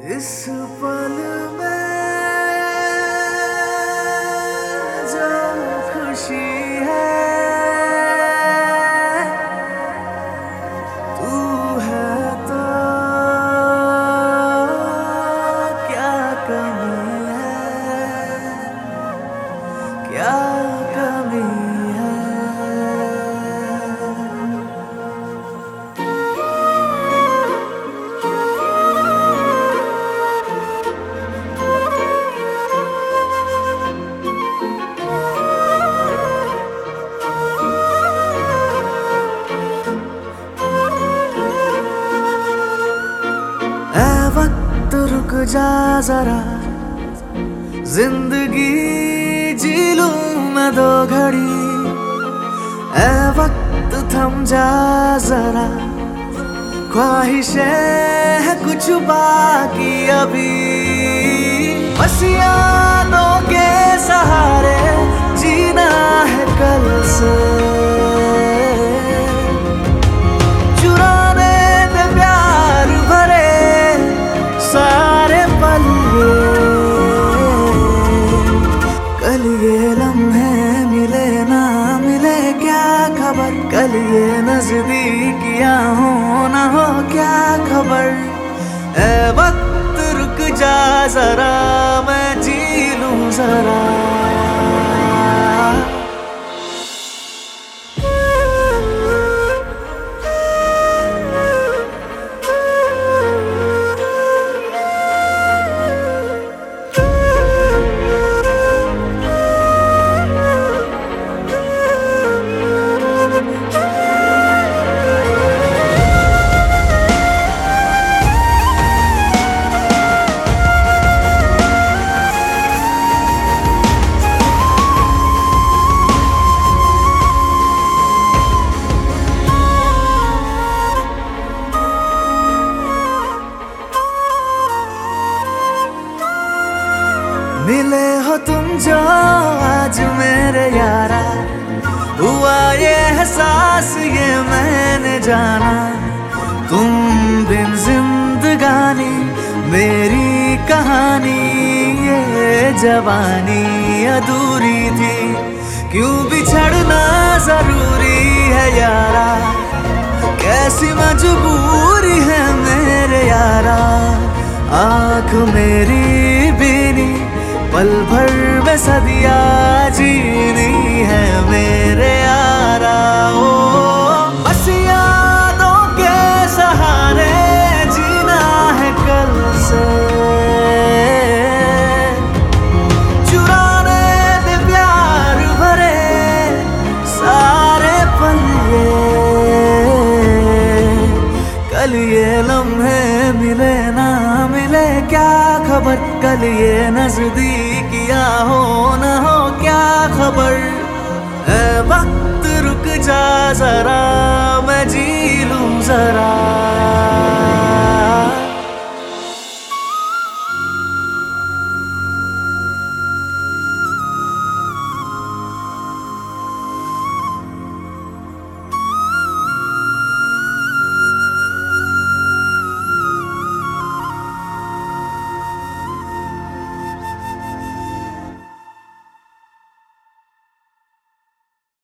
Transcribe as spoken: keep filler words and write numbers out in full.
इस पल में जो खुशी है तू है तो क्या कमी है, क्या कमी है। वक्त रुक जा जरा, जिंदगी जी लूं मैं दो घड़ी। ऐ वक्त थम जा जरा, ख्वाहिशें है कुछ बाकी अभी। बस यादों के सहारे जीना है कल से, कल ये नजदीकियां हो ना हो क्या खबर। ऐ वक्त रुक जा जरा, मैं जी लूं जरा। मिले हो तुम जो आज मेरे यारा, हुआ ये एहसास ये मैंने जाना। तुम बिन जिंदगानी मेरी कहानी, ये जवानी अधूरी थी। क्यों बिछड़ना जरूरी है यारा, कैसी मजबूरी है मेरे यारा। आँख मेरी बीनी, पल भर में सदिया जीनी है मेरे यारा। ओ बस यादों के सहारे जीना है कल से, चुराने दे प्यार भरे सारे पल ये। कल ये लम्हे मिले ना मिले क्या खबर, कल ये नजदीकियां हो न हो क्या खबर। ऐ वक्त रुक जा जरा, मैं जी लूं जरा।